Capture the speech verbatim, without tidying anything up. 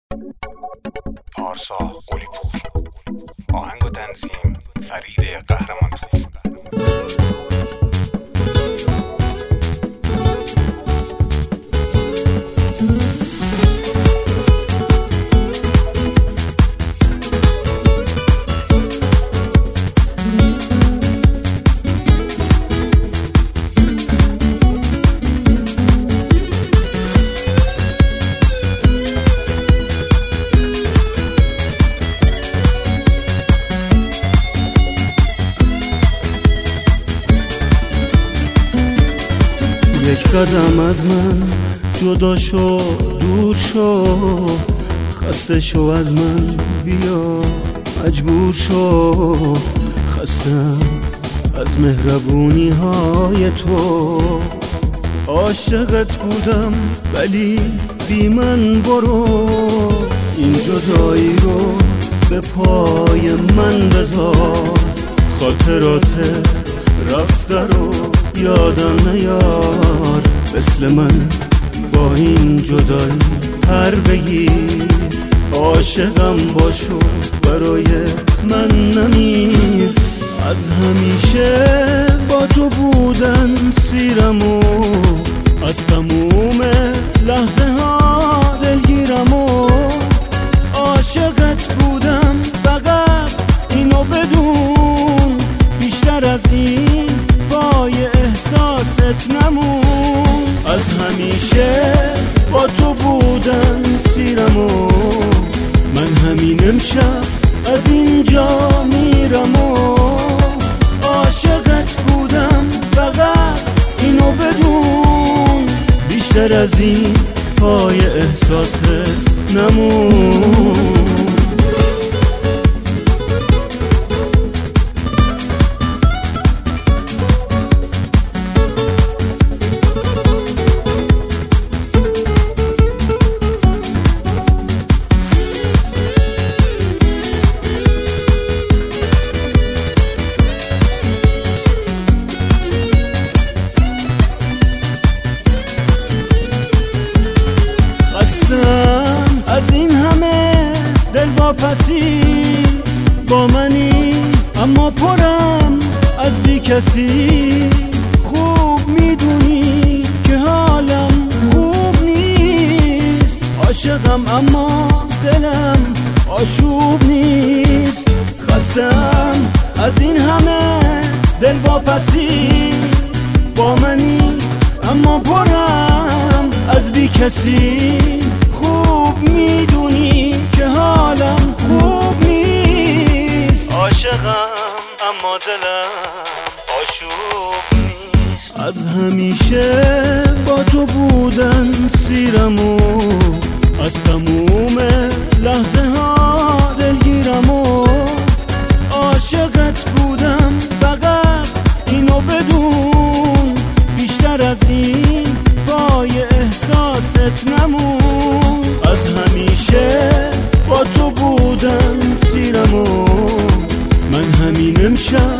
پارسا قلی پور. آهنگ و تنظیم فرید قهرمان پور. یک قدم از من جدا شو، دور شو، خسته شو از من، بیا مجبور شو. خستم از مهربونی های تو، عاشقت بودم ولی بی من برو. این جدایی رو به پای من بذار، خاطرات رفته رو یادم نیار. مثل من با این جدایی پر بگیر، عاشقم باشو برای من نمیر. از همیشه با تو بودن سیرمو، از تموم لحظه ها دلگیرمو. عاشقت بودم فقط اینو بدون، بیشتر از این پای احساست نمون. از همیشه با تو بودن سیرمو، من همین امشب از اینجا میرمو. عاشقت بودم فقط اینو بدون، بیشتر از این پای احساست نمون. از این همه دلواپسی با منی، اما پرم از بی کسی. خوب میدونی که حالم خوب نیست، عاشقم اما دلم آشوب نیست. خستم از این همه دلواپسی با منی، اما پرم از بی کسی. خوب میدونی که حالم خوب نیست، عاشقم اما دلم آشوب نیست. از همیشه با تو بودن سیرمو، از تموم لحظه ها دلگیرمو. عاشقت بودم فقط اینو بدون، بیشتر از این پای احساست نمون. از همیشه با تو بودن سیرمو، من همین امشب